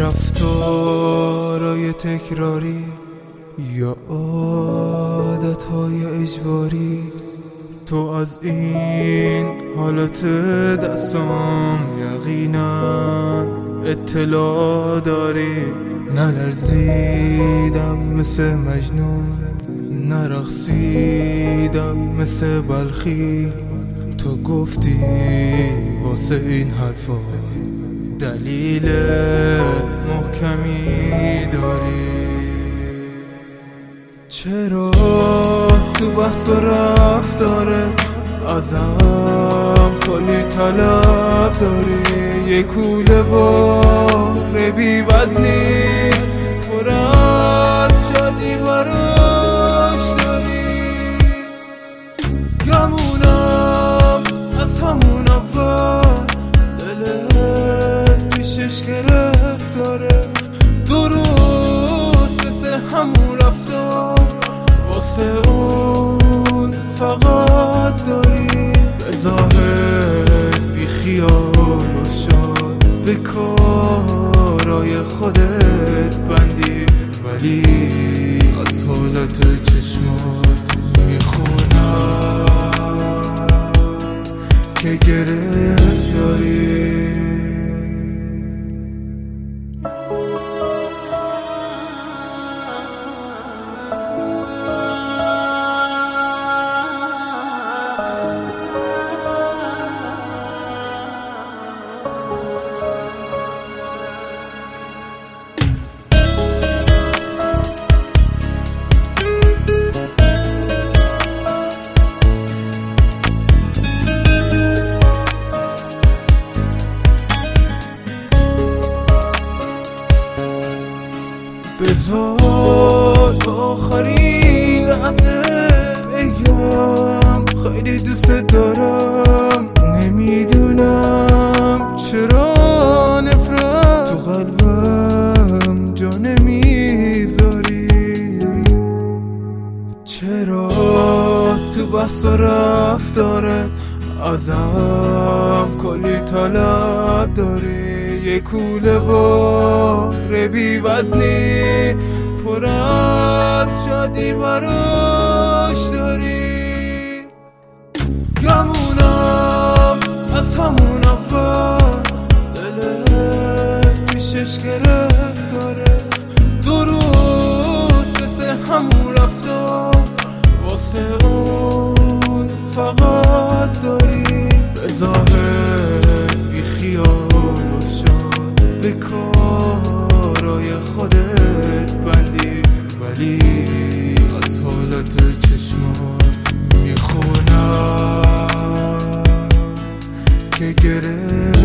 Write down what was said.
رفتارای تکراری یا عادتهای اجباری، تو از این حالت دستم یقینا اطلاع داری. نلرزیدم مثل مجنون، نرقصیدم مثل بلخی. تو گفتی واسه این حرفا دلیل محکمی داری. چرا تو بحث و رفتاره ازم کلی طلب داری؟ یه کوله بار بی وزنی پر از شادی براش داری. گمونم از همون اول دلت پیشش گرفتاره، درست مثل همون رفتار واسه اون فقط داری. به ظاهر بی خیال و شاد به کارای خودت بندی، ولی از حالت چشمات میخونم که گرفتاری. بذار آخرین لحظه بگم خیلی دوست دارم. نمیدونم چرا نفرت تو قلبم جا نمیذاری. چرا تو بحث و رفتارت ازم کلی طلب داری؟ یه کوله بار بی وزنی پر از شادی براش داری. گمونم از همون اول دلت پیشش گرفتاره، درست مثل همون رفتار واسه اون فقط داری. به ظاهر بی خیال و شاد به کارای خودت بندی، ولی از حالت چشمات میخونم که گرفت